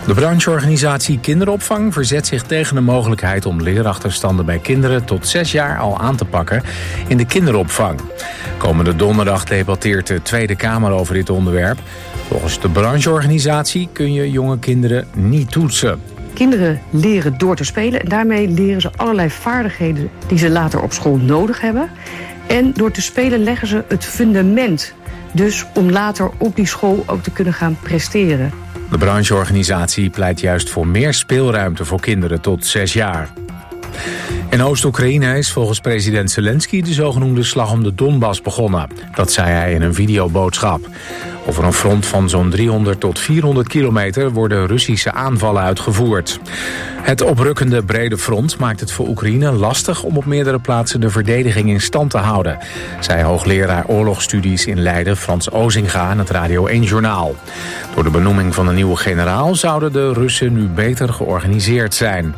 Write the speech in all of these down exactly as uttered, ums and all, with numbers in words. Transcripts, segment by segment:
De brancheorganisatie Kinderopvang verzet zich tegen de mogelijkheid om leerachterstanden bij kinderen tot zes jaar al aan te pakken in de kinderopvang. Komende donderdag debatteert de Tweede Kamer over dit onderwerp. Volgens de brancheorganisatie kun je jonge kinderen niet toetsen. Kinderen leren door te spelen en daarmee leren ze allerlei vaardigheden die ze later op school nodig hebben. En door te spelen leggen ze het fundament, dus om later op die school ook te kunnen gaan presteren. De brancheorganisatie pleit juist voor meer speelruimte voor kinderen tot zes jaar. In Oost-Oekraïne is volgens president Zelensky de zogenoemde slag om de Donbass begonnen. Dat zei hij in een videoboodschap. Over een front van zo'n driehonderd tot vierhonderd kilometer worden Russische aanvallen uitgevoerd. Het oprukkende brede front maakt het voor Oekraïne lastig om op meerdere plaatsen de verdediging in stand te houden, zei hoogleraar oorlogsstudies in Leiden Frans Ozinga aan het Radio één Journaal. Door de benoeming van een nieuwe generaal zouden de Russen nu beter georganiseerd zijn.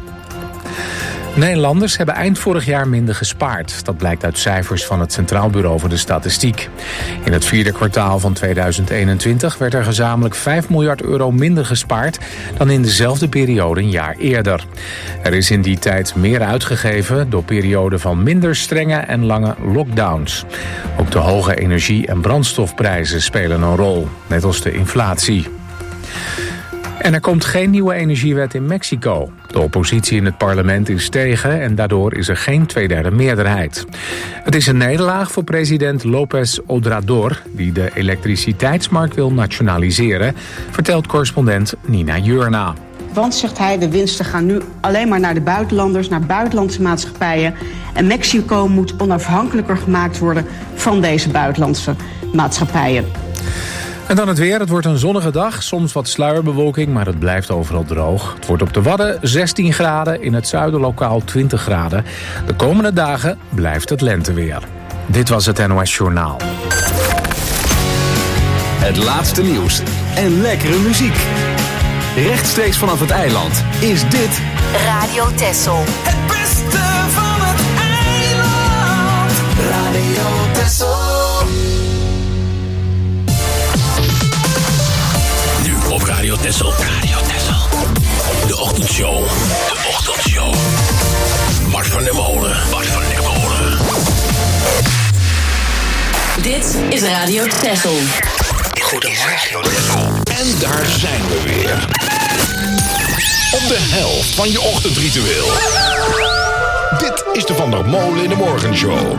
Nederlanders hebben eind vorig jaar minder gespaard. Dat blijkt uit cijfers van het Centraal Bureau voor de Statistiek. In het vierde kwartaal van tweeduizend eenentwintig werd er gezamenlijk vijf miljard euro minder gespaard dan in dezelfde periode een jaar eerder. Er is in die tijd meer uitgegeven door perioden van minder strenge en lange lockdowns. Ook de hoge energie- en brandstofprijzen spelen een rol, net als de inflatie. En er komt geen nieuwe energiewet in Mexico. De oppositie in het parlement is tegen en daardoor is er geen tweederde meerderheid. Het is een nederlaag voor president López Obrador, die de elektriciteitsmarkt wil nationaliseren, vertelt correspondent Nina Jurna. Want, zegt hij, de winsten gaan nu alleen maar naar de buitenlanders, naar buitenlandse maatschappijen. En Mexico moet onafhankelijker gemaakt worden van deze buitenlandse maatschappijen. En dan het weer. Het wordt een zonnige dag. Soms wat sluierbewolking, maar het blijft overal droog. Het wordt op de Wadden zestien graden. In het zuiden lokaal twintig graden. De komende dagen blijft het lenteweer. Dit was het N O S Journaal. Het laatste nieuws en lekkere muziek. Rechtstreeks vanaf het eiland is dit Radio Texel. Het beste van het eiland. Radio Texel. Op Radio Texel. Radio Texel. De ochtendshow. De ochtendshow. Bart van der Molen. Bart van der Molen. Dit is Radio Texel. Goedemorgen. En daar zijn we weer. Op de helft van je ochtendritueel. Dit is de Van der Molen in de Morgenshow.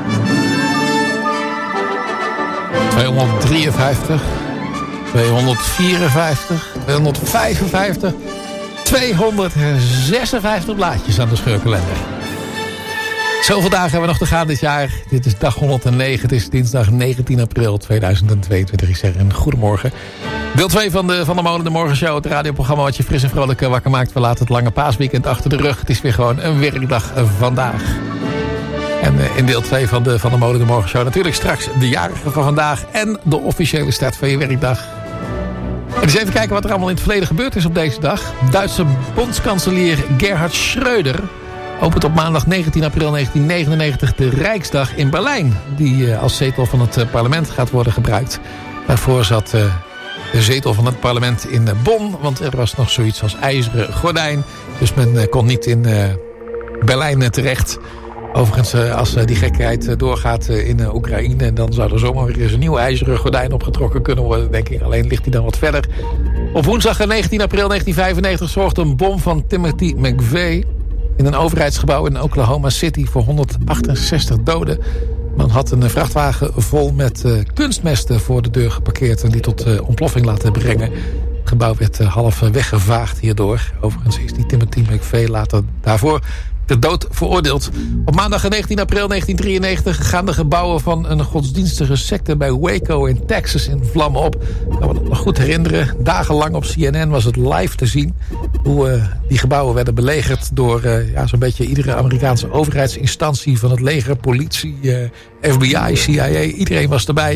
tweehonderddrieënvijftig. tweehonderdvierenvijftig, tweehonderdvijfenvijftig, tweehonderdzesenvijftig blaadjes aan de scheurkalender. Zoveel dagen hebben we nog te gaan dit jaar. Dit is dag honderdnegen. Het is dinsdag negentien april tweeduizend tweeëntwintig. Ik zeg een goedemorgen. Deel twee van de Van der Molen de Morgenshow. Het radioprogramma wat je fris en vrolijk wakker maakt. We laten het lange paasweekend achter de rug. Het is weer gewoon een werkdag vandaag. En in deel twee van de Van der Molen de Morgenshow natuurlijk straks de jarige van vandaag. En de officiële start van je werkdag. En eens even kijken wat er allemaal in het verleden gebeurd is op deze dag. Duitse bondskanselier Gerhard Schröder opent op maandag negentien april negentien negenennegentig de Rijksdag in Berlijn. Die als zetel van het parlement gaat worden gebruikt. Daarvoor zat de zetel van het parlement in Bonn. Want er was nog zoiets als ijzeren gordijn. Dus men kon niet in Berlijn terecht. Overigens, als die gekheid doorgaat in Oekraïne, dan zou er zomaar weer eens een nieuw ijzeren gordijn opgetrokken kunnen worden, denk ik. Alleen ligt hij dan wat verder. Op woensdag negentien april negentien vijfennegentig zorgde een bom van Timothy McVeigh in een overheidsgebouw in Oklahoma City voor honderdachtzestig doden. Man had een vrachtwagen vol met uh, kunstmesten voor de deur geparkeerd en die tot uh, ontploffing laten brengen. Het gebouw werd uh, half weggevaagd hierdoor. Overigens is die Timothy McVeigh later daarvoor ter dood veroordeeld. Op maandag negentien april negentien drieënnegentig gaan de gebouwen van een godsdienstige secte bij Waco in Texas in vlammen op. Ik kan me dat nog goed herinneren. Dagenlang op C N N was het live te zien hoe uh, die gebouwen werden belegerd door uh, ja, zo'n beetje iedere Amerikaanse overheidsinstantie, van het leger, politie, uh, F B I, C I A. Iedereen was erbij.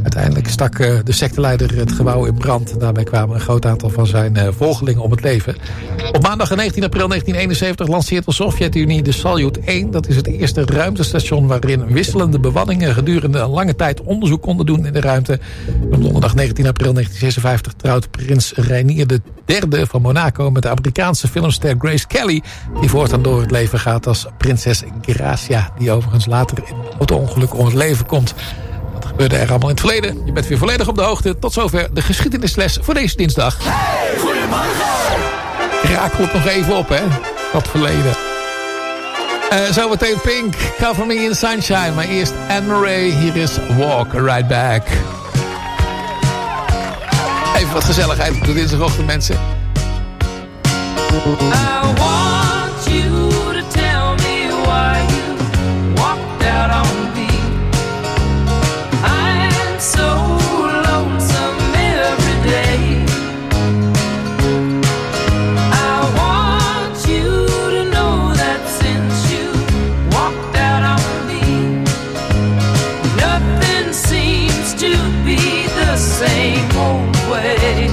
Uiteindelijk stak uh, de secteleider het gebouw in brand. Daarbij kwamen een groot aantal van zijn uh, volgelingen om het leven. Op maandag negentien april negentien eenenzeventig lanceert de Sovjet-Unie de Salyut één. Dat is het eerste ruimtestation waarin wisselende bemanningen gedurende een lange tijd onderzoek konden doen in de ruimte. Op donderdag negentien april negentien zesenvijftig trouwt prins Reinier de derde van Monaco met de Amerikaanse filmster Grace Kelly, die voortaan door het leven gaat als prinses Gracia, die overigens later in een auto-ongeluk om het leven komt. Dat gebeurde er allemaal in het verleden. Je bent weer volledig op de hoogte. Tot zover de geschiedenisles voor deze dinsdag. Hey, goedemorgen! Rakel het nog even op, hè? Wat verleden. Uh, zometeen Pink, Cover Me in Sunshine. Maar eerst Anne Murray. Hier is Walk Right Back. Even wat gezelligheid op de dinsdagochtend, mensen. I want you to tell me why you walked out on me. I'm so lonesome every day. I want you to know that since you walked out on me, nothing seems to be the same old way.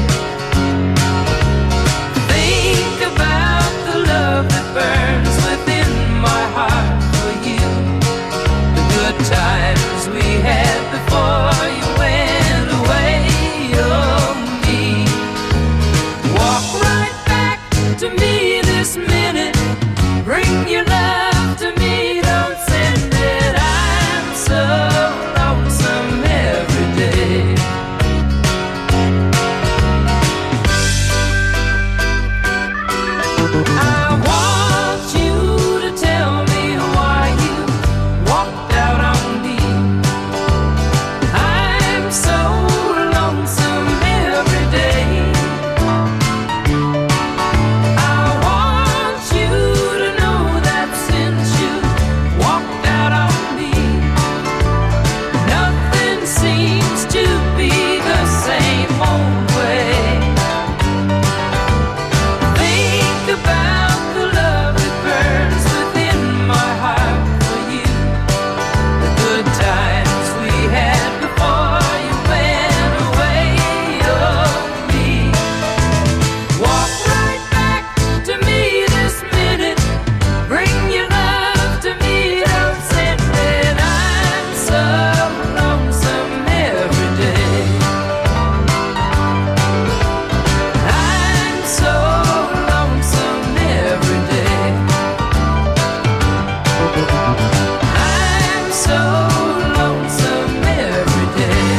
Think about the love that burns within my heart for you. The good times we had before you went away. Oh, me. Walk right back to me this minute. Bring your love to me, don't send it. I'm so lonesome every day. I want you to tell me why you walked out on me. I'm so lonesome every day. I want you to know that since you walked out on me, nothing seems to be the same old way. Think about the love that burns within my heart for you. The good times we had before you went away. Oh, me. Walk right back to me this minute. Bring your love to me, don't send it. I'm so lonesome every day. I'm so lonesome every day. I'm so lonesome every day.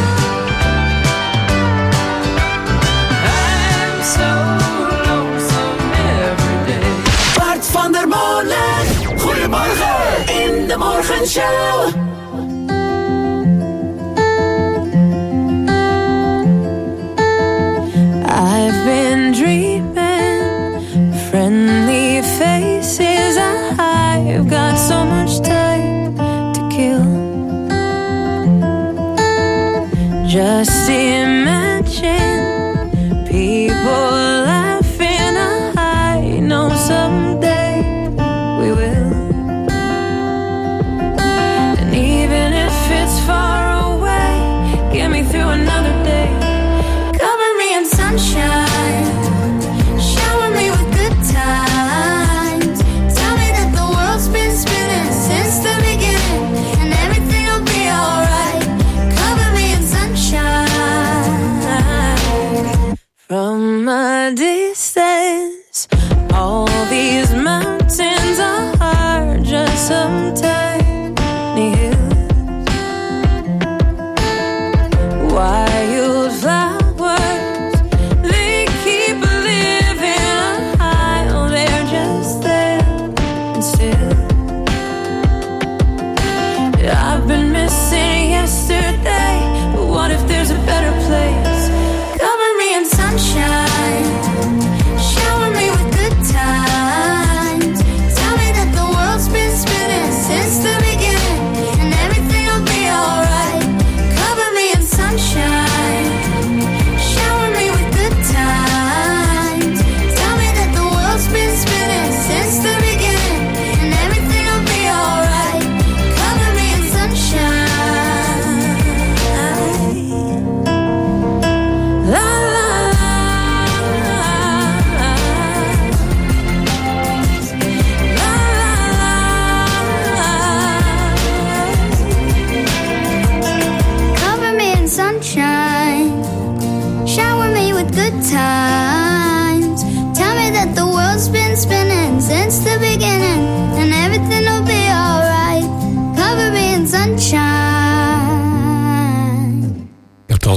I'm so lonesome every day. Bart van der Molen. Goedemorgen in de morgenshow. I've been dreaming, friendly faces. I've got so much time to kill. Just imagine people laughing. I know someday we will. And even if it's far away, get me through another day. Cover me in sunshine, shower me with good times. Tell me that the world's been spinning since the beginning, and everything will be alright. Cover me in sunshine. From a distance, all these mountains are just some tiny hills. Wildflowers, they keep living high. They're just there and still. I've been missing yesterday, but what if there's a better place? Cover me in sunshine, shower me with good times.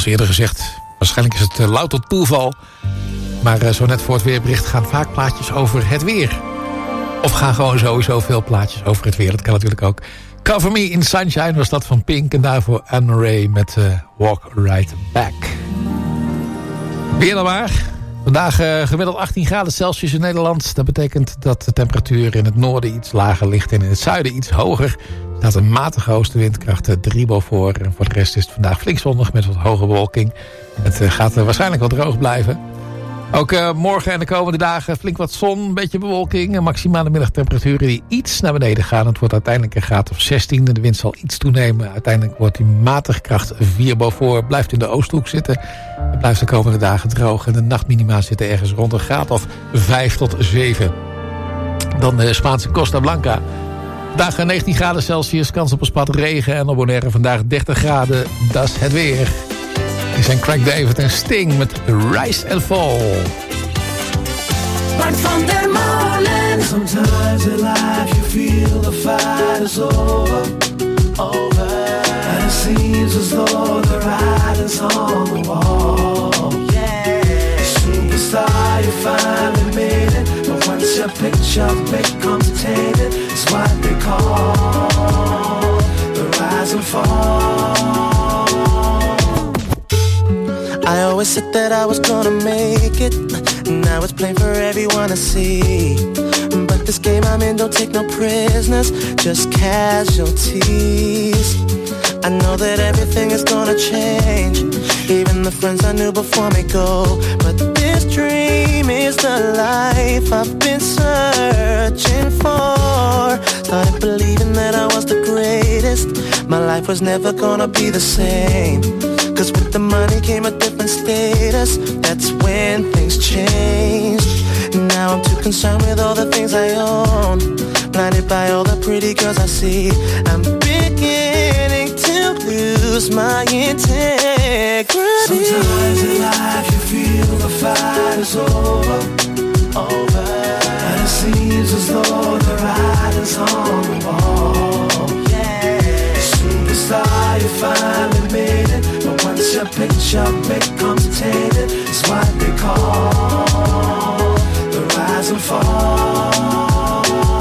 Zoals eerder gezegd, waarschijnlijk is het uh, louter toeval. Maar uh, zo net voor het weerbericht gaan vaak plaatjes over het weer. Of gaan gewoon sowieso veel plaatjes over het weer. Dat kan natuurlijk ook. Cover Me in Sunshine was dat van Pink. En daarvoor Anne Ray met uh, Walk Right Back. Weer dan maar. Vandaag uh, gemiddeld achttien graden Celsius in Nederland. Dat betekent dat de temperatuur in het noorden iets lager ligt en in het zuiden iets hoger. Er staat een matige oostenwind, kracht drie boven. En voor de rest is het vandaag flink zonnig met wat hoge bewolking. Het uh, gaat uh, waarschijnlijk wel droog blijven. Ook uh, morgen en de komende dagen flink wat zon, een beetje bewolking. En maximale middagtemperaturen die iets naar beneden gaan. Het wordt uiteindelijk een graad of zestien. De wind zal iets toenemen. Uiteindelijk wordt die matig kracht vier boven. Blijft in de Oosthoek zitten. Het blijft de komende dagen droog. En de nachtminima zitten ergens rond een graad of vijf tot zeven. Dan de Spaanse Costa Blanca. Vandaag negentien graden Celsius. Kans op een spat regen. En op Bonaire vandaag dertig graden. Dat is het weer. Dit zijn Craig David en Sting met Rise and Fall. Bart van der Molen. Sometimes in life you feel the fight is over, over. And it seems as though the writing's on the wall. Yeah. Superstar, you finally made it. But once your picture becomes tainted, it's what they call the rise and fall. I always said that I was gonna make it. Now it's plain for everyone to see. But this game I'm in don't take no prisoners, just casualties. I know that everything is gonna change. Even the friends I knew before me go. But this dream is the life I've been searching for. Started believing that I was the greatest. My life was never gonna be the same. Cause with the money came a different status. That's when things changed. Now I'm too concerned with all the things I own. Blinded by all the pretty girls I see. I'm beginning to lose my integrity. Sometimes in life you feel the fight is over, over. And it seems as though the writing's on the wall. Yeah. Superstar, you finally made it. But once your picture becomes tainted, it's what they call the rise and fall.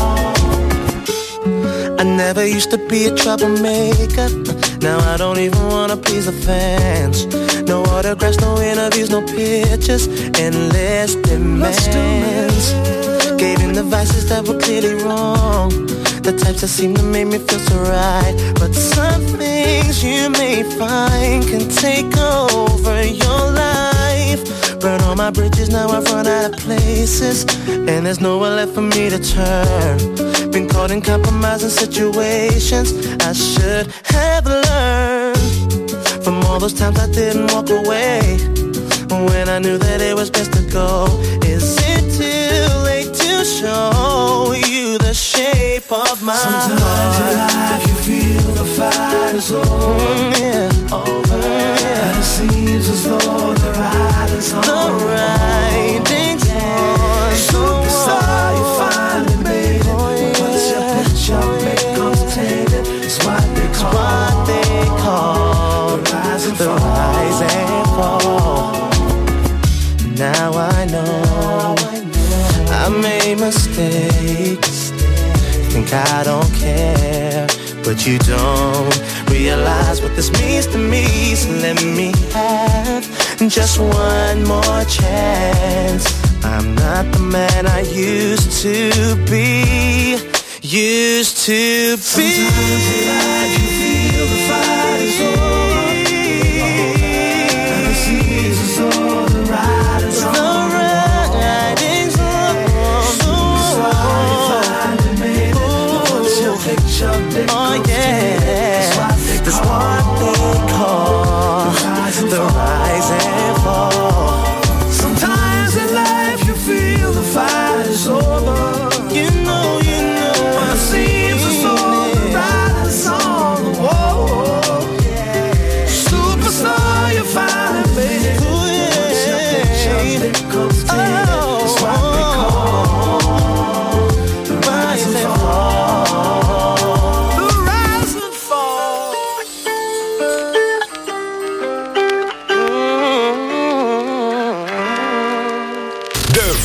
I never used to be a troublemaker. Now I don't even wanna please the fans. No autographs, no interviews, no pictures. Endless demands. Gave in the vices that were clearly wrong. The types that seem to make me feel so right. But some things you may find can take over your life. Burn all my bridges, now I've run out of places. And there's nowhere left for me to turn. Been caught in compromising situations I should have learned from all those times I didn't walk away when I knew that it was best to go. Is it too late to show you the shape of my Sometimes heart? Sometimes in life you feel the fight is over, mm, yeah. over. Yeah. And it seems as though the writing's on the writing's on. Superstar, you finally made it. Oh, yeah. Once your picture becomes tainted, it's what they call, what they call the rise and the fall. Rise and fall. Now I know I made mistakes. Think I don't care, but you don't realize what this means to me. So let me have just one more chance. I'm not the man I used to be. Used to be. Sometimes in life you feel the fight is over, and it seems as though the writing's on the wall. Oh yeah, that's what they call the rise and fall. Sometimes in life you feel the fight is over. You know, you know, it seems as though the writing's on the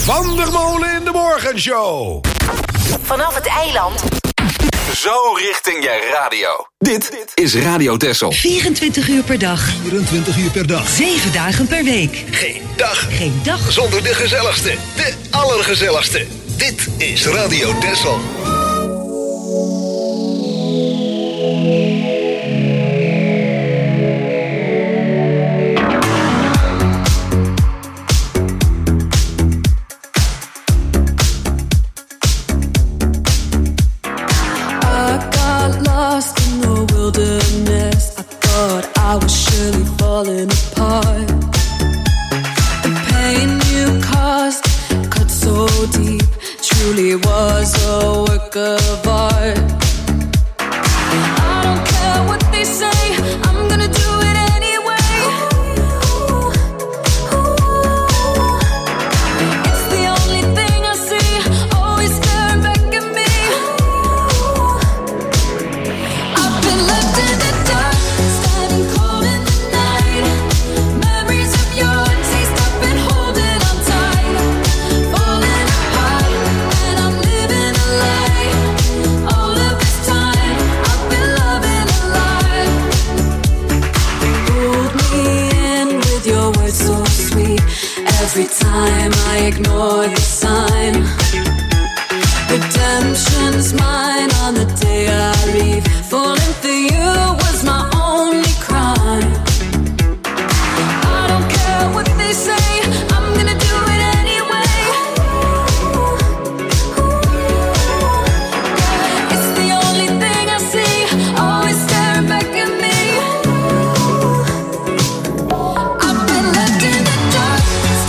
Van der Molen in de Morgenshow. Vanaf het eiland. Zo richting je radio. Dit is Radio Texel. vierentwintig uur per dag. vierentwintig uur per dag. zeven dagen per week. Geen dag. Geen dag. Zonder de gezelligste. De allergezelligste. Dit is Radio Texel. I was surely falling apart. The pain you caused cut so deep, truly was a work of art. I don't care what they say, I'm gonna do it anyway. It's the only thing I see, always staring back at me. I've been left in the dark. Every time I ignore the sign, redemption's mine on the day I leave. Falling for you was my only crime. I don't care what they say, I'm gonna do it anyway. It's the only thing I see, always staring back at me. I've been left in the dark.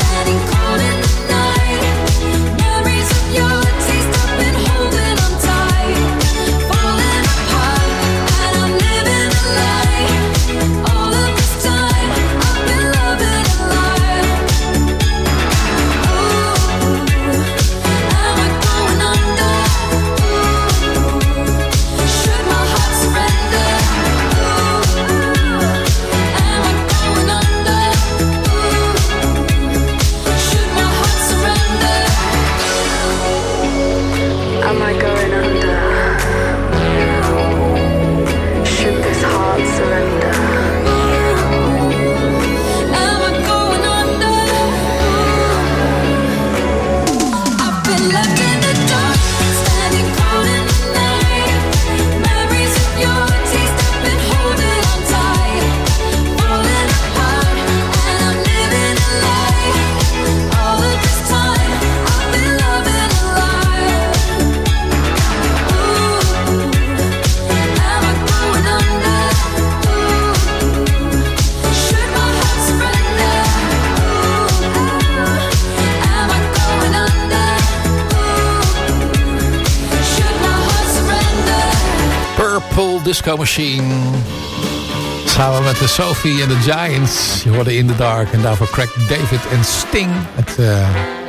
Disco Machine. Samen met de Sophie en de Giants. Je hoorde In The Dark. En daarvoor Craig David en Sting. Het uh,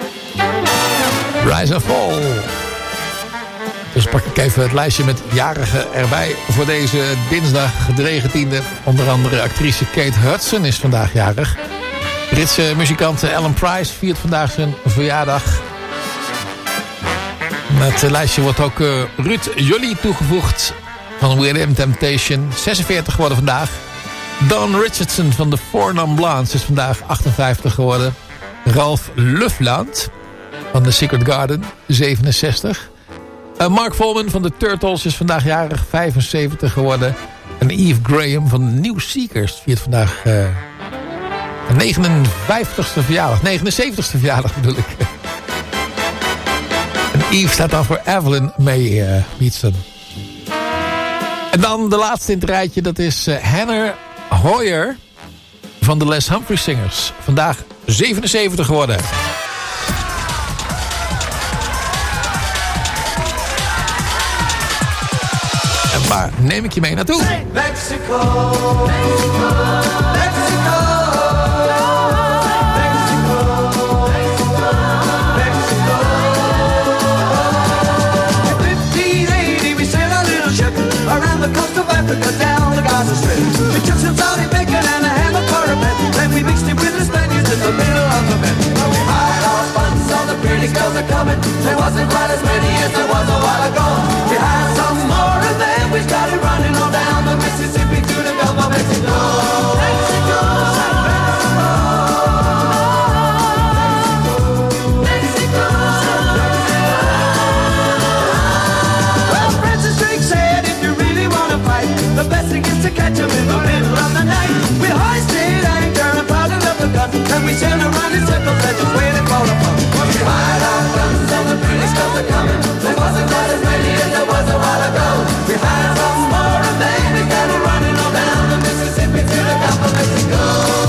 Rise and Fall. Dus pak ik even het lijstje met jarigen erbij. Voor deze dinsdag de negentiende. Onder andere actrice Kate Hudson is vandaag jarig. Britse muzikant Alan Price viert vandaag zijn verjaardag. Het lijstje wordt ook uh, Ruud Jolly toegevoegd. Van William Temptation, zesenveertig geworden vandaag. Don Richardson van de Four Non Blondes is vandaag achtenvijftig geworden. Ralph Lufland van The Secret Garden, zevenenzestig. Uh, Mark Volman van de Turtles is vandaag jarig, vijfenzeventig geworden. En Eve Graham van de New Seekers viert vandaag uh, de negenenvijftigste verjaardag. negenenzeventigste verjaardag bedoel ik. En Eve staat dan voor Evelyn May uh, Beatson. En dan de laatste in het rijtje, dat is uh, Hannah Hoyer van de Les Humphrey Singers. Vandaag zevenenzeventig geworden. En waar neem ik je mee naartoe? Mexico, Mexico, Mexico. Around the coast of Africa, down the Gaza Strip. We took some Saudi bacon and a ham of cornbread. Then we mixed it with the Spaniards in the middle of the bed. We hired our funds on the pretty There wasn't quite as many as there was a while ago. We had some more and then we started running on down the Mississippi to the Gulf of Mexico. Mexico, Mexico, Mexico. Well, Francis Drake said if you really want to fight, the best thing is to catch 'em in the middle of the night. We hoisted anchor and powdered up the gun, and we sailed around in circles and just waited for the fun. We fired our guns and the British guns are coming. There wasn't quite as many as there was a while ago. We had some more and then we got it running on down the Mississippi to the Gulf of Mexico.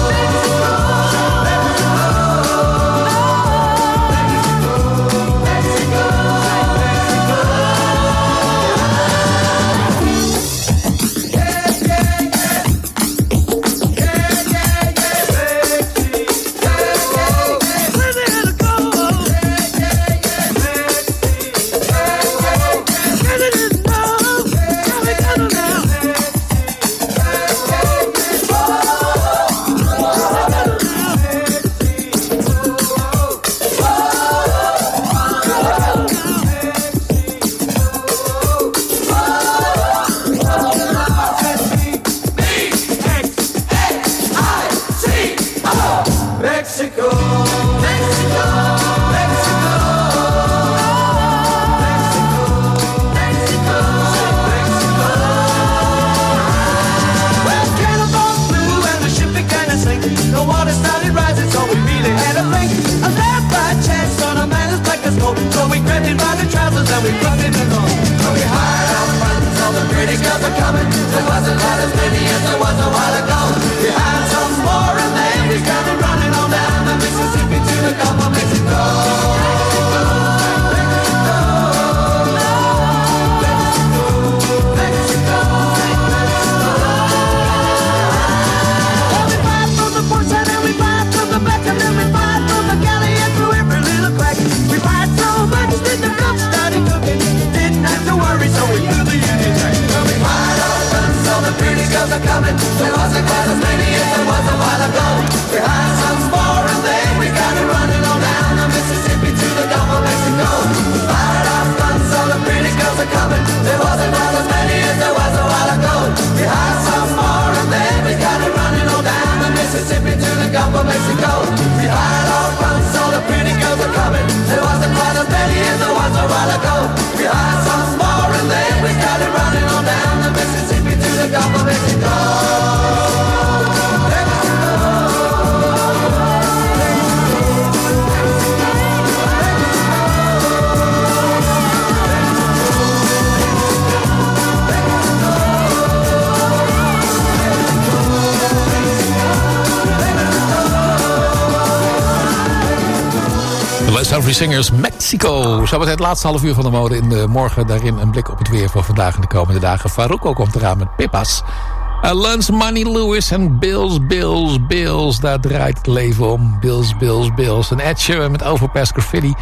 Every Singers Mexico. Zo was het laatste half uur van de mode in de morgen. Daarin een blik op het weer voor vandaag en de komende dagen. Faruko komt eraan met Pippa's. Uh, Lance Money Lewis en Bills, Bills, Bills. Daar draait het leven om. Bills, Bills, Bills. En Ed Sheeran met Overpass Graffiti.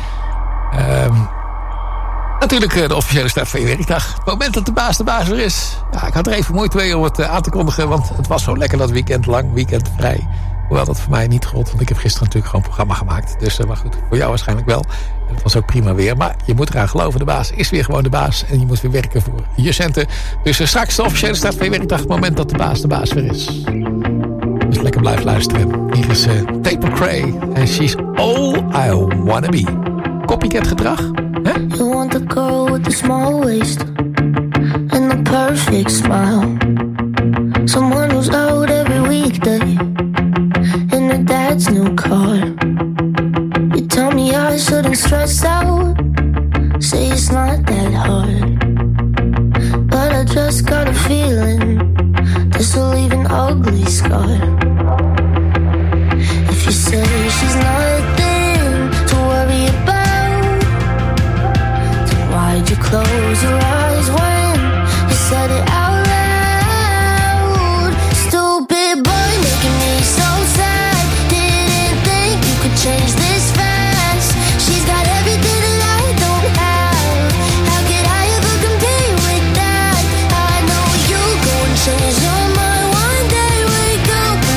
Um, natuurlijk uh, de officiële start van je werkdag. Het moment dat de baas de baas weer is. Ja, ik had er even moeite mee om het uh, aan te kondigen. Want het was zo lekker dat weekend lang, weekend vrij. Hoewel dat voor mij niet gold, want ik heb gisteren natuurlijk gewoon een programma gemaakt. Dus uh, maar goed, voor jou waarschijnlijk wel. En het was ook prima weer. Maar je moet eraan geloven, de baas is weer gewoon de baas. En je moet weer werken voor je centen. Dus uh, straks de officiële start van je werkdag. Het moment dat de baas de baas weer is. Dus lekker blijf luisteren. Hier is uh, Tate McRae. En she's all I wanna be. Copycat gedrag? Huh? You want the girl with the small waist. And the perfect smile. Someone who's out every weekday. In her dad's new car. You tell me I shouldn't stress out. Say it's not that hard. But I just got a feeling this will leave an ugly scar. If you say she's nothing to worry about, then why'd you close your eyes when you said it out? Change this fast. She's got everything that I don't have. How could I ever compare with that? I know you go and change your mind one day. Wake up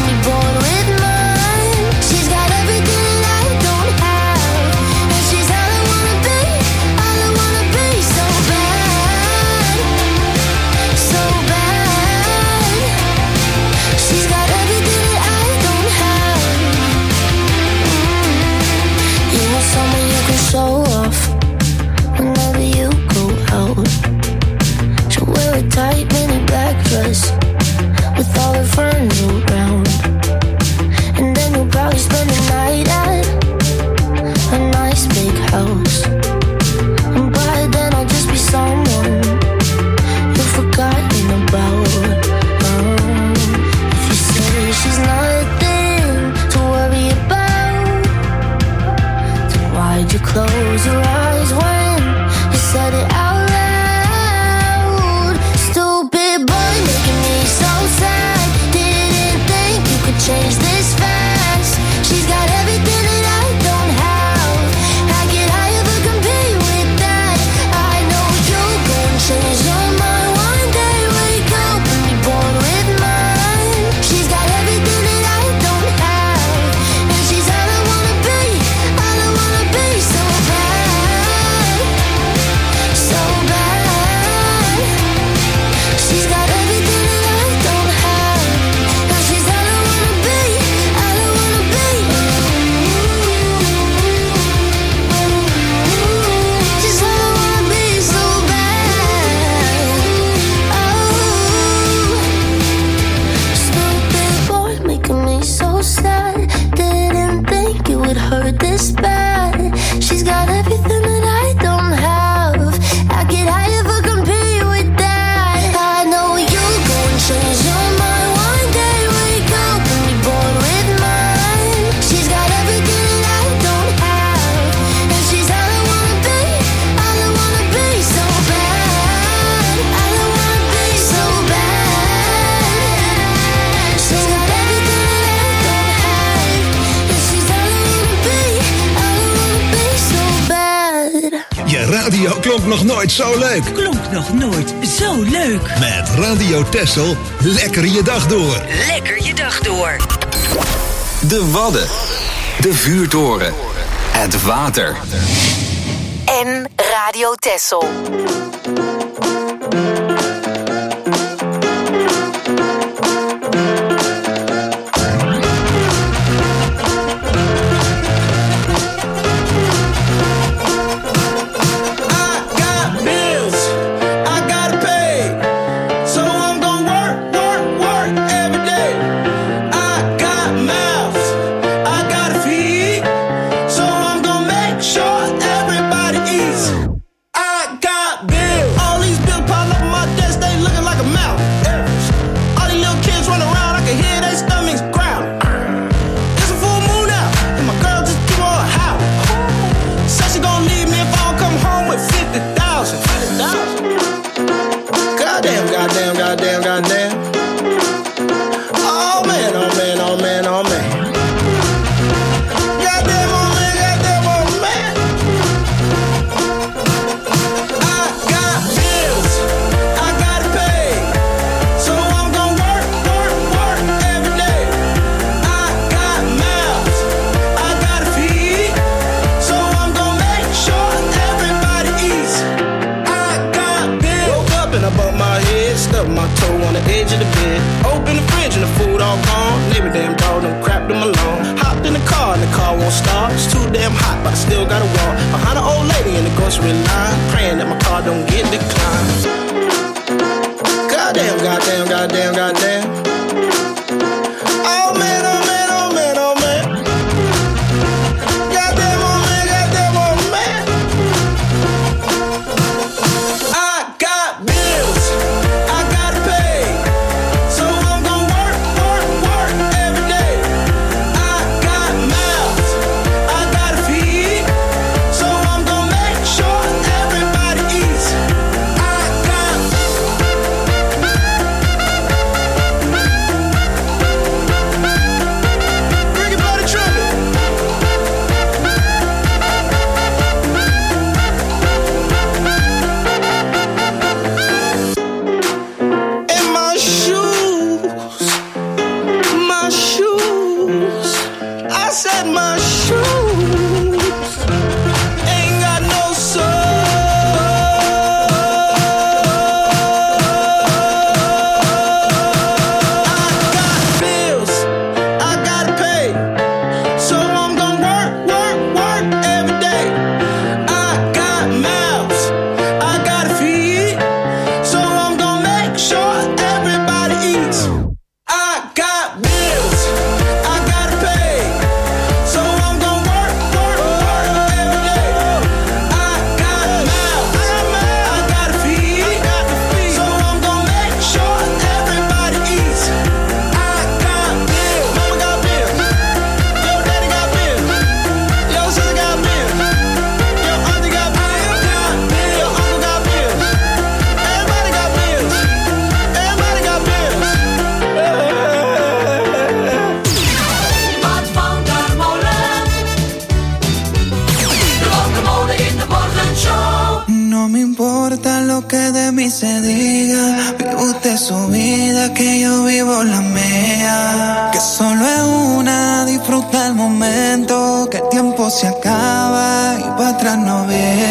a tight mini black dress with all her friends around. And then you'll probably spend the night at a nice big house. And by then I'll just be someone you've forgotten about. um, If you say she's nothing to worry about, then why'd you close your eyes when you said it out loud? Stupid boy making me so sad. Didn't think you could change this fast. She's got everything that I don't have. How could I ever compete with that? I know you'll go and change your mind one day. Wake up and be born with mine. She's got everything that I don't have, and she's all I wanna be, all I wanna be. So bad, so bad. She's got everything that I don't have, and she's all I wanna be, all I wanna be. She's all I wanna be, so bad. Oh, stupid boy making me so sad. Didn't think it would hurt this bad. She's got everything that I don't have. How could I ever compete with that? I know you'll go and change your mind one day. Wake up and be born with mine. She's got everything that I don't have, and she's all I wanna be, all I wanna be. So bad, all I wanna be. So bad. She's got everything that I don't have, and she's all I wanna be, all I wanna be. So bad. Je radio klonk nog nooit zo leuk. Klonk nog nooit zo leuk. Met Radio Texel, lekker je dag door. Lekker je dag door. De Wadden. De vuurtoren. Het water. En Radio Texel. So I'm gonna make sure everybody eats.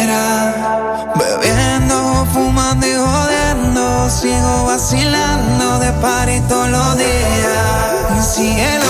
viera. Bebiendo, fumando y jodiendo, sigo vacilando de party todos los días. Cielo.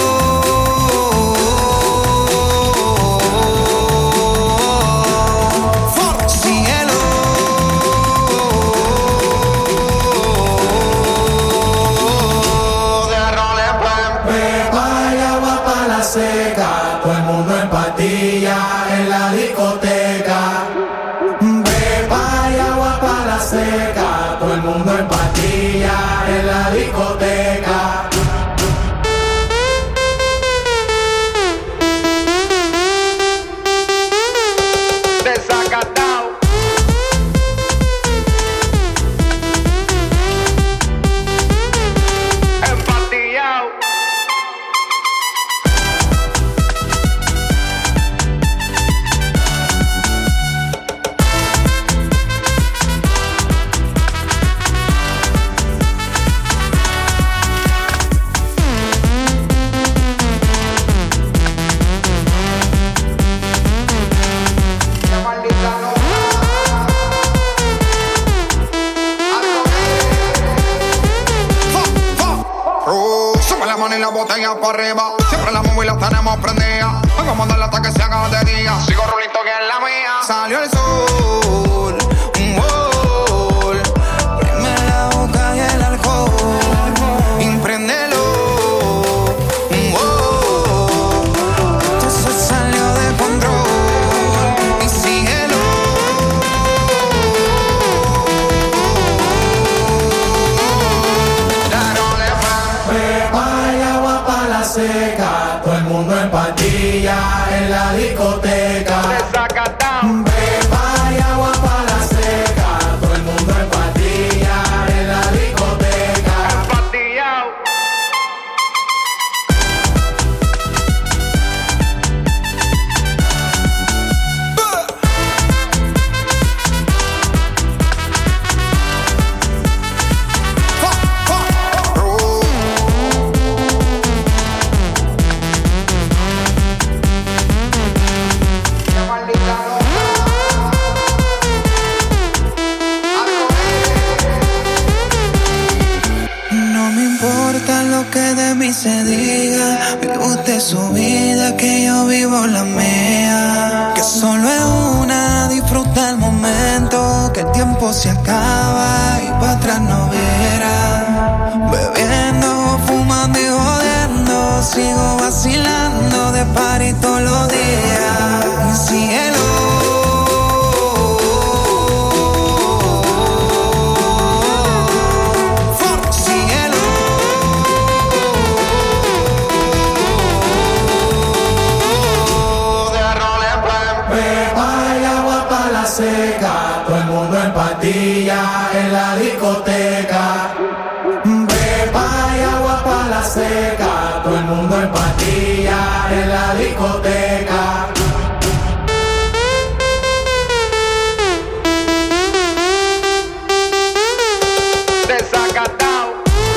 Seca, todo el mundo en patilla en la discoteca. Pepa y agua para la seca, todo el mundo en patilla en la discoteca. Desacatao. Empatillao. Y la botella para arriba, siempre la móvil la tenemos prendida. Vamos a mandarla hasta que se haga de día. Sigo rulito que es la mía. Salió el sol, un gol. Prime la boca y el alcohol. Impréndelo, un gol. Todo se salió de control. Y síguelo. Seca, todo el mundo en patilla en la discoteca. Beba y agua para la seca, todo el mundo en patilla en la discoteca. Empatillao. Se diga, vive usted su vida, que yo vivo la mía. Que solo es una, disfruta el momento, que el tiempo se acaba y para atrás no verá. Bebiendo, fumando y jodiendo, sigo vacilando de party todos los días. Cielo. Seca, todo el mundo en patilla en la discoteca. Beba y agua para la seca, todo el mundo en patilla en la discoteca. Desacatao.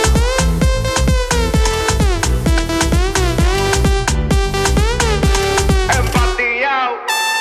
Empatillao.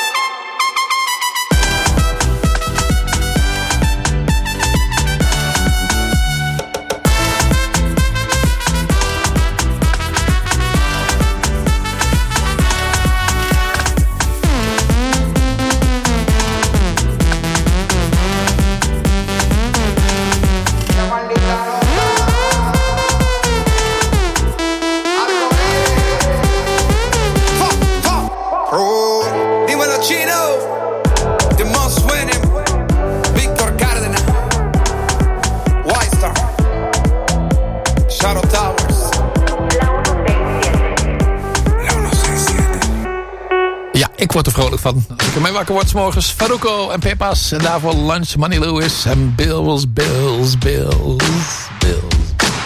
Ik word er vrolijk van. Als ik ermee wakker word 's morgens. Farruko en Pepas. En daarvoor Lunch Money Lewis. En Bills, Bills, Bills, Bills.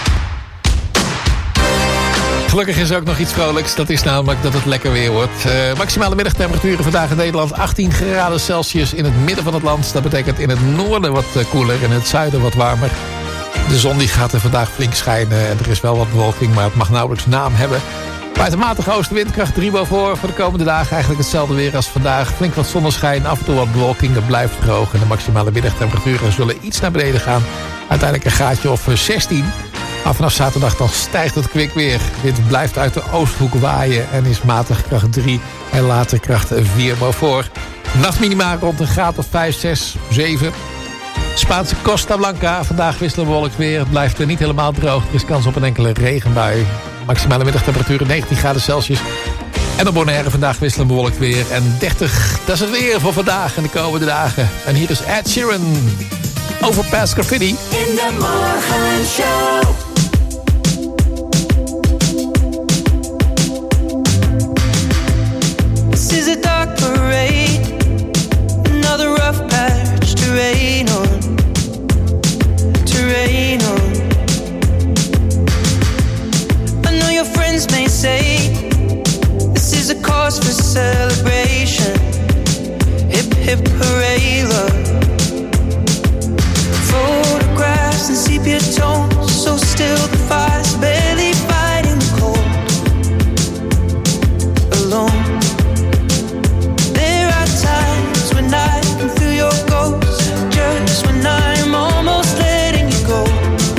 Gelukkig is er ook nog iets vrolijks. Dat is namelijk dat het lekker weer wordt. Uh, maximale middagtemperaturen vandaag in Nederland. achttien graden Celsius in het midden van het land. Dat betekent in het noorden wat koeler. In het zuiden wat warmer. De zon die gaat er vandaag flink schijnen. En er is wel wat bewolking, maar het mag nauwelijks naam hebben. Bij de matige oostenwind kracht drie boven voor de komende dagen. Eigenlijk hetzelfde weer als vandaag. Flink wat zonneschijn, af en toe wat bewolking. Het blijft droog en de maximale middagtemperaturen zullen iets naar beneden gaan. Uiteindelijk een graadje of zestien. Maar vanaf zaterdag dan stijgt het kwik weer. Dit blijft uit de oosthoek waaien en is matig kracht drie en later kracht vier boven. Nachtminima rond een graad of vijf, zes, zeven. Spaanse Costa Blanca. Vandaag wisselen bewolkt weer. Het blijft niet helemaal droog. Er is kans op een enkele regenbui. Maximale middagtemperatuur negentien graden Celsius. En op Bonaire vandaag wisselen bewolkt weer. En dertig, dat is het weer voor vandaag en de komende dagen. En hier is Ed Sheeran. Overpass Graffiti. In de morgenshow. This is a dark parade. Another rough patch to rain on. To rain on. I know your friends may say this is a cause for celebration. Hip hip hooray love. Photographs and sepia tones, so still the fire's barely fighting the cold. Alone. There are times when I can feel your ghost, just when I'm almost letting you go.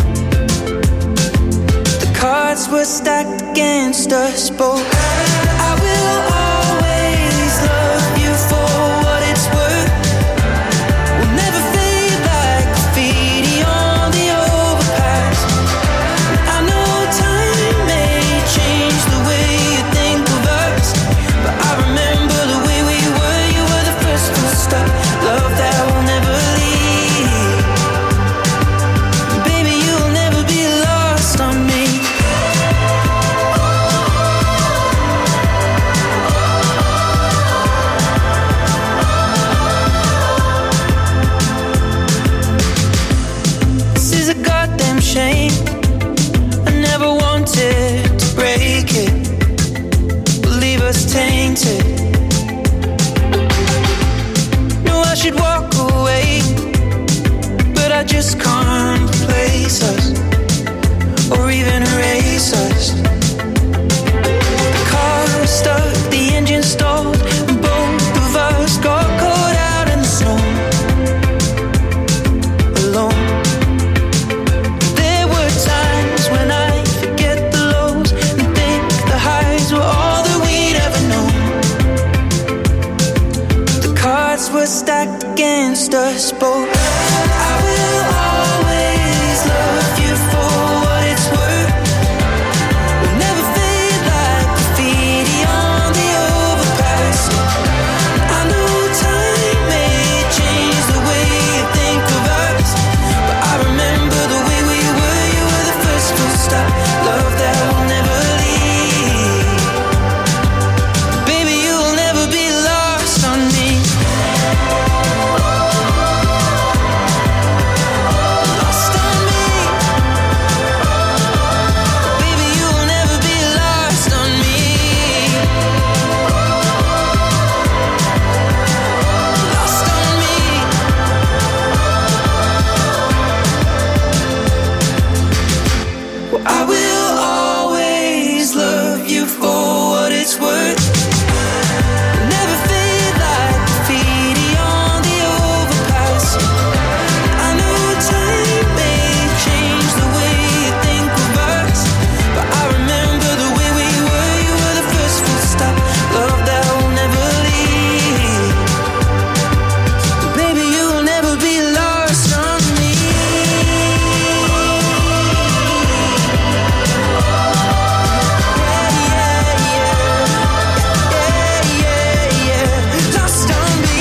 The cards were stacked against us both. I will always love you for what it's worth. We'll never fade like graffiti on the overpass. I know time may change the way you think of us, but I remember the way we were. You were the first to stop. Love that will never leave. Baby, you'll never be lost on me. This is a goddamn shame. I never wanted to break it, leave us tainted. No, I should walk away, but I just can't replace us or even erase us. The car was stuck, the engine stalled, and both of us got caught out in the snow. Alone. There were times when I forget the lows and think the highs were all that we'd ever known. The cards were stacked against us both. I will always love you for what it's worth. We'll never fade like graffiti on the overpass. I know time may change the way you think of us, but I remember the way we were. You were the first to stop. Love that will never leave. Baby, you will never be lost on me. Lost on me. Baby, you will never be lost on me. Lost on me. Well, I will always love you for what it's worth. Never fade like graffiti on the overpass. I know time may change the way you think of us, but I remember the way we were. You were the first full stop. Love that will never leave. Baby, you will never be lost on me. Lost on me.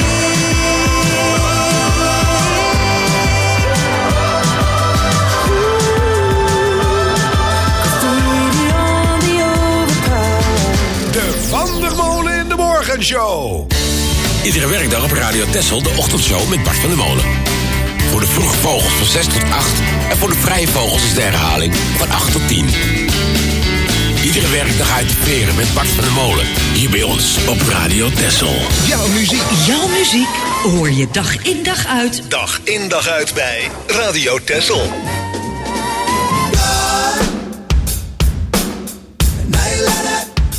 Graffiti on the overpass. De Van der Molen in de Morgenshow. Iedere werkdag op Radio Texel de ochtendshow met Bart van der Molen. Voor de vroege vogels van zes tot acht en voor de vrije vogels is de herhaling van acht tot tien. Iedere werkdag uit de veren met Bart van der Molen. Hier bij ons op Radio Texel. Jouw muziek. Jouw muziek hoor je dag in dag uit. Dag in dag uit bij Radio Texel. Night like that.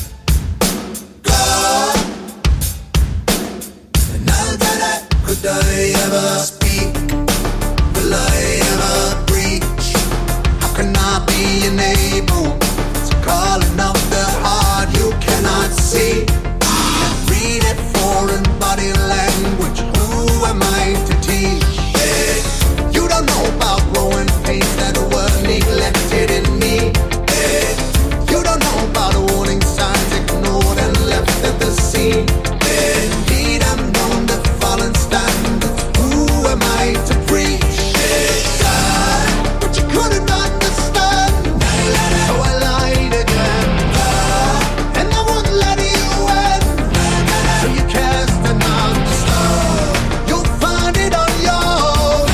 I ever speak? Will I ever preach? How can I be enabled to call enough the heart you cannot see? Can't read it foreign body language. Who am I to teach? Hey, you don't know about growing pains that were neglected in me. Hey, you don't know about warning signs ignored and left at the scene. Hey, indeed, I'm known to fallen standards. Who am I to preach? Hey, God, but you couldn't understand. So I lied again, and I wouldn't let you in. So you cast another stone. You'll find it on your own.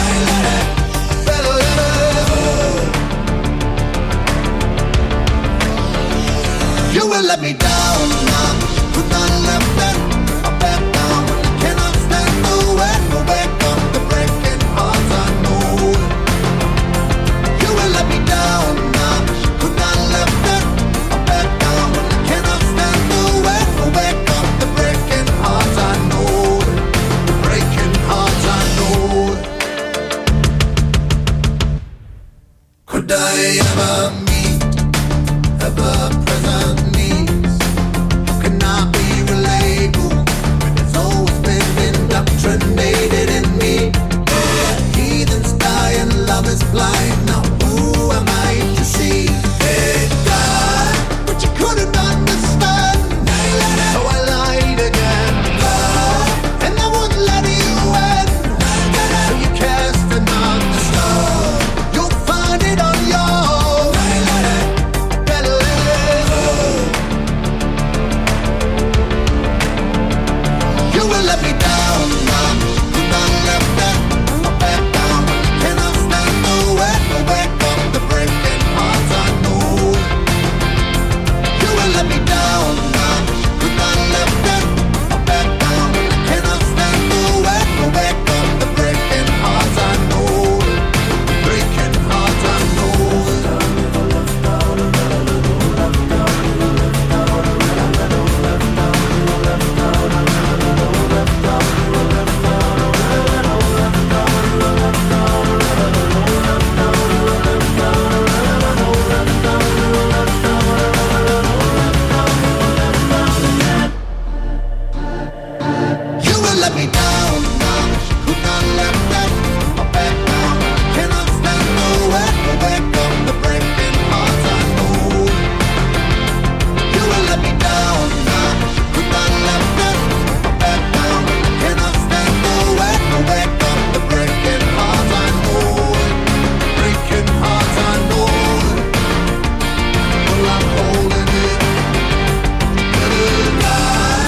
You will let me down, now. Could not let that I back down. Cannot stand the way to wake up the breaking hearts I know. You will let me down, now. Could not let that I back down. Cannot stand the way to wake up the breaking hearts I know. The breaking hearts I know. Could I ever meet ever present needs? How can I be relatable when it's always been indoctrinated in me? Yeah, heathens die and love is blind. Now who am I to see? Hey, God, but you couldn't understand. So I lied again, and I wouldn't let you in. So you cast another stone. You'll find it on your own. Better let go. You will let me down, now. Could not let that I back down. Cannot stand the way to wake up the breaking hearts I know. You will let me down, now. Could not let that I back down. Cannot stand the way to wake up the breaking hearts I know. Breaking hearts I know. You will let me down, now. Could not let that I back down. Cannot stand the way to wake up the breaking hearts I know. You will let me down, now. Could not let that I back down. Cannot stand the way to wake up the breaking hearts I know. Breaking hearts I know. Well, I'm holding it. Let it die.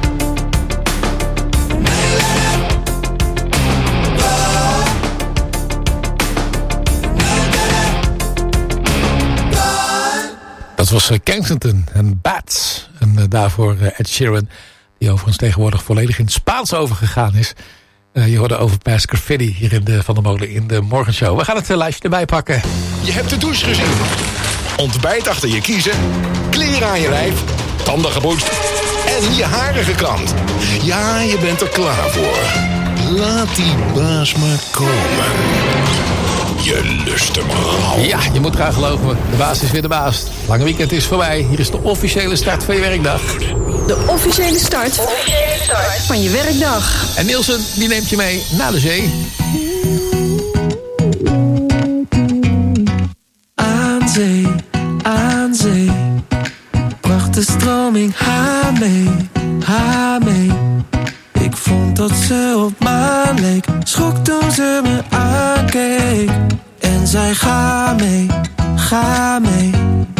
Dat was uh, Kensington en Bats. En uh, daarvoor uh, Ed Sheeran. Die overigens tegenwoordig volledig in het Spaans overgegaan is. Uh, je hoorde over Past Graffiti hier in de Van der Molen in de morgenshow. We gaan het uh, lijstje erbij pakken. Je hebt de douche gezien. Ontbijt achter je kiezen. Kleren aan je lijf. Tanden gepoetst. En je haren gekamd. Ja, je bent er klaar voor. Laat die baas maar komen. Je lust hem al. Ja, je moet graag geloven. De baas is weer de baas. Het lange weekend is voorbij. Hier is de officiële start van je werkdag. De officiële start, officiële start. van je werkdag. En Nielsen, die neemt je mee naar de zee. Aan zee, aan zee. Bracht de stroming haar mee, haar mee. Ik vond dat ze op maan leek. Schrok toen ze me aankeek. En zei ga mee, ga mee.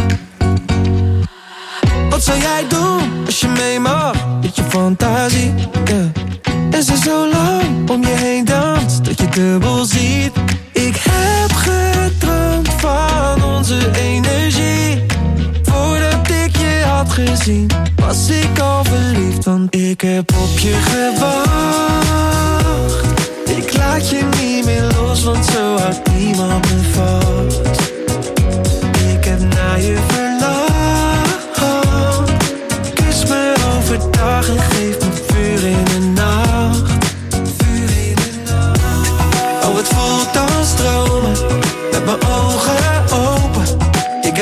Wat zou jij doen als je mee mag met je fantasie? Yeah. En ze zo lang om je heen danst dat je dubbel ziet. Ik heb gedroomd van onze energie. Voordat ik je had gezien was ik al verliefd. Want ik heb op je gewacht. Ik laat je niet meer los, want zo houdt niemand me vast. Ik heb naar je verlangd. Kus me overdag en geef me vuur in de nacht. Vuur in de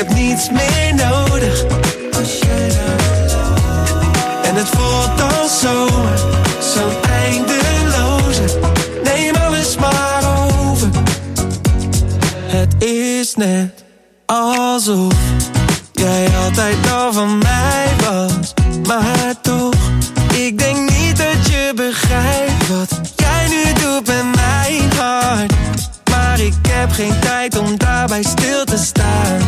heb niets meer nodig. En het voelt als zomer, zo'n eindeloze. Neem alles maar over. Het is net alsof jij altijd al van mij was. Maar toch, ik denk niet dat je begrijpt wat jij nu doet met mijn hart. Maar ik heb geen tijd om daarbij stil te staan.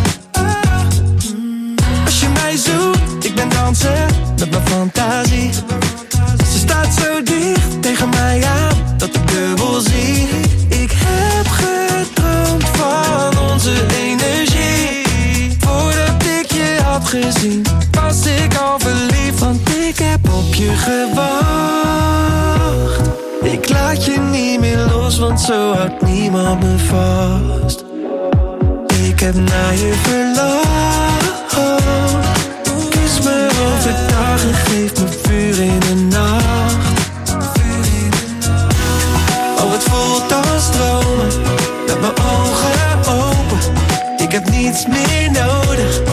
Als je mij zoekt, ik ben dansen met mijn fantasie. Ze staat zo dicht tegen mij aan, dat ik dubbel zie. Ik heb gedroomd van onze energie. Voordat ik je had gezien, was ik al verliefd. Want ik heb op je gewacht. Ik laat je niet meer los, want zo houdt niemand me vast. Ik heb naar je verlangd. Kus me overdag en geef me vuur in de nacht. Oh, het voelt als dromen, met mijn ogen open. Ik heb niets meer nodig.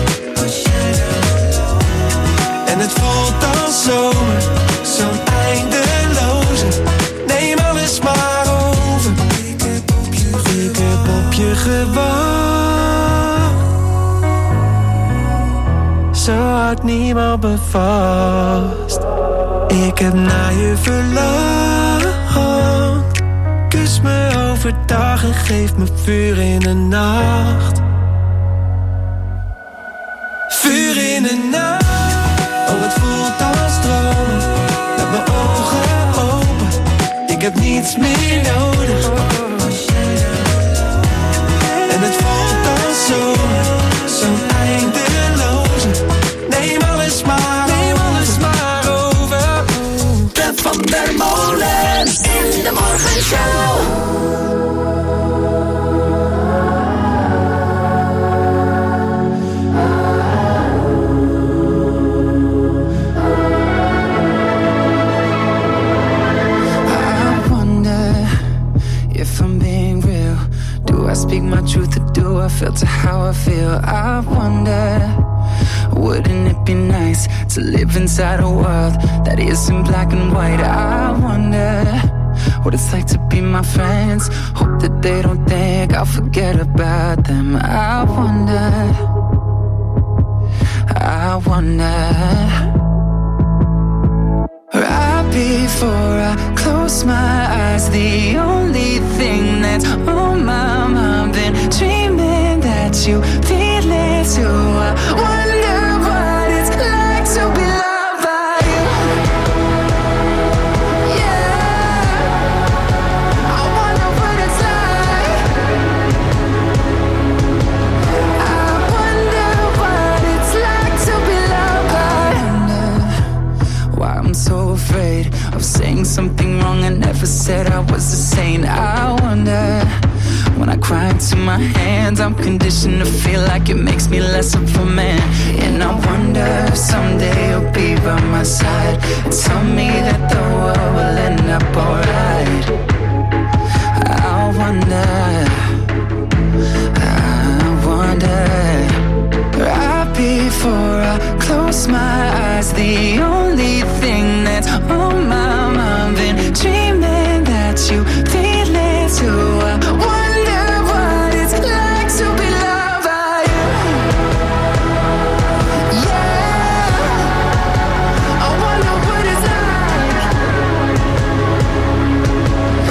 En het voelt als zomer, zo'n eindeloze. Neem alles maar over. Ik heb op je, ik heb op je gewacht. Zo houdt niemand me vast. Ik heb naar je verlangd. Kus me overdag en geef me vuur in de nacht. Vuur in de nacht. Oh, het voelt als dromen, met mijn ogen open. Ik heb niets meer nodig. En het voelt als zomer, zo'n eindeloze. Neem alles maar, neem alles maar over. De Van der Molens in de morgenshow. I speak my truth or do I filter how I feel? I wonder, wouldn't it be nice to live inside a world that isn't black and white? I wonder what it's like to be my friends. Hope that they don't think I'll forget about them. I wonder, I wonder. Right before I close my eyes, the only thing that's on my mind, been dreaming that you feel it too. I wonder what it's like to be loved by you. Yeah, I wonder what it's like. I wonder what it's like to be loved by you. I wonder why I'm so afraid of saying something wrong I never said I was a saint. I wonder, when I cry into my hands, I'm conditioned to feel like it makes me less of a man. And I wonder if someday you'll be by my side and tell me that the world will end up alright. I wonder, I wonder. Right before I close my eyes, the only thing that's on my mind, been dreaming that you feel it too. I wonder what it's like to be loved by you. Yeah, I wonder what it's like.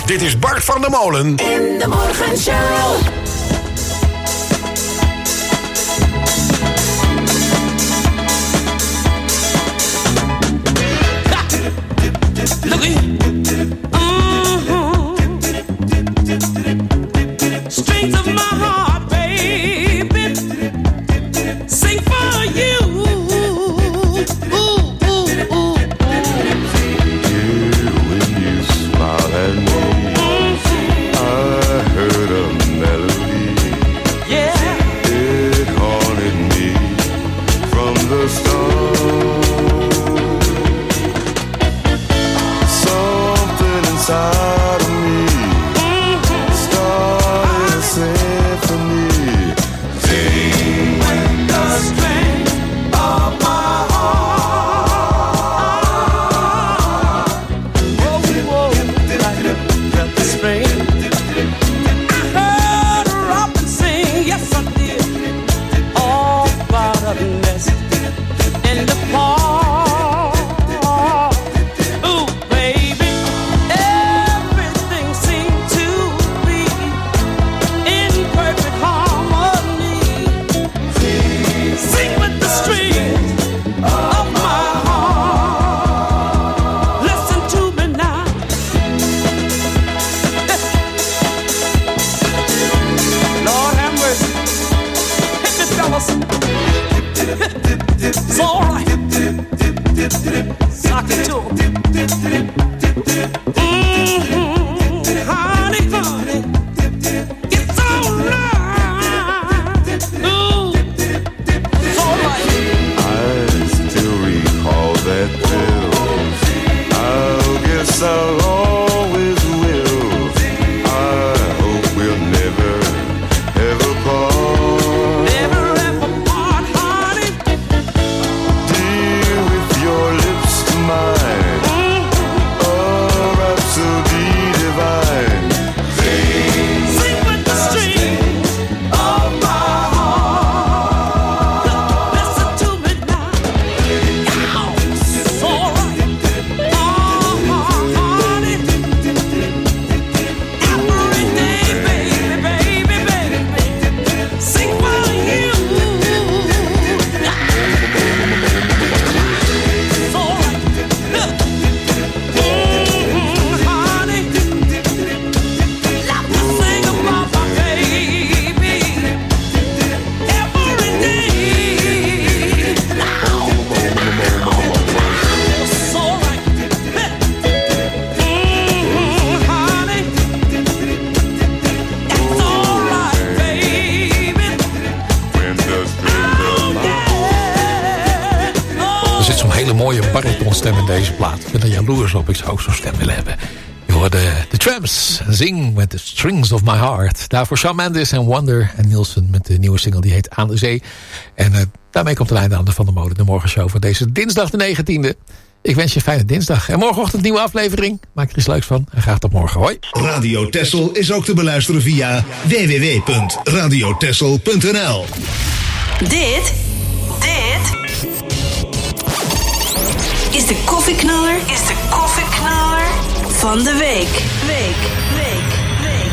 Dit is Bart van der Molen. In de Morgenshow. Look at mm-hmm. Strings of my heart, baby, sing for you. Ooh, ooh, ooh. When you smile at me, mm-hmm. I heard a melody. Yeah, it haunted me from the start. Inside of me, mm-hmm. started a symphony. Sing with the strength of my heart. Whoa, whoa, like the spring. I heard a robin sing, yes I did, all about a nest in the park. It's all right. Sock it to him. Mm-hmm. Honey, honey. It's all right. Ooh. It's all right. I still recall that bill. I guess I'll always will. I hope we'll never, ever part. Never ever part, honey. Dear, with your lips to mine, mm-hmm. a rhapsody divine. Sing, sing with the strings of my heart. Listen to me now. It's all right. Uh-huh, honey. Every day, baby, baby, baby, sing for you. It's all right. Mm-hmm, honey. Love to sing about my baby every day. Now, it's all right. Mm-hmm, honey. It's all right, baby. When the strings of my Er zit zo'n hele mooie baritonstem in deze plaat. Ik ben er jaloers op. Ik zou ook zo'n stem willen hebben. Je hoorde de Tramps. Zing with the strings of my heart. Daarvoor Shawn Mendes en Wonder en Nielsen met de nieuwe single die heet Aan de Zee. En uh, daarmee komt het einde aan de Van der Molen, de morgenshow van deze dinsdag de negentiende. Ik wens je een fijne dinsdag. En morgenochtend een nieuwe aflevering. Maak er iets leuks van. En graag tot morgen. Hoi. Radio Texel is ook te beluisteren via w w w punt radio texel punt n l. Dit, dit is de koffieknaller, is de koffieknaller van de week. Week, week, week.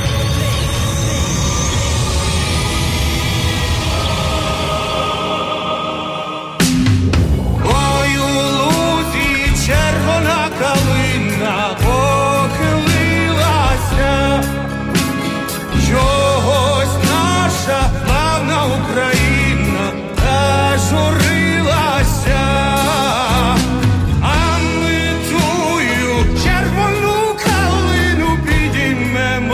Ой, у лузі червона калина похилилася, чогось наша славна Україна зажурилася, а ми тую червону калину підіймемо.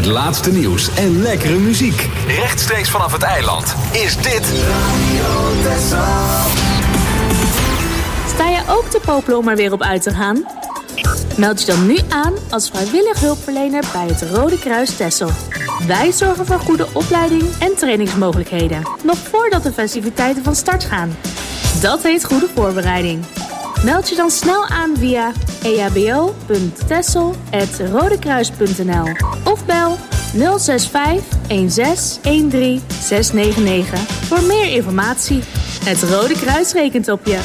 Het laatste nieuws en lekkere muziek. Rechtstreeks vanaf het eiland is dit Radio Texel. Sta je ook te popelen om er weer op uit te gaan? Meld je dan nu aan als vrijwillig hulpverlener bij het Rode Kruis Texel. Wij zorgen voor goede opleiding en trainingsmogelijkheden, nog voordat de festiviteiten van start gaan. Dat heet goede voorbereiding. Meld je dan snel aan via e h b o punt texel apenstaartje rodekruis punt n l of bel nul zes vijf een zes een drie zes negen negen voor meer informatie. Het Rode Kruis rekent op je.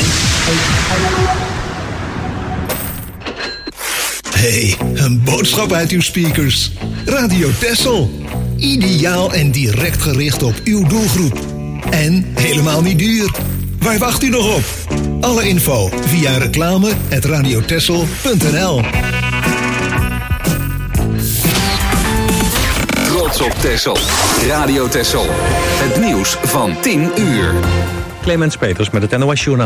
Hey, een boodschap uit uw speakers. Radio Texel. Ideaal en direct gericht op uw doelgroep. En helemaal niet duur. Waar wacht u nog op? Alle info via reclame at radiotexel punt n l. Trots op Texel. Radio Texel. Het nieuws van tien uur. Clemens Peters met het N O S Journaal.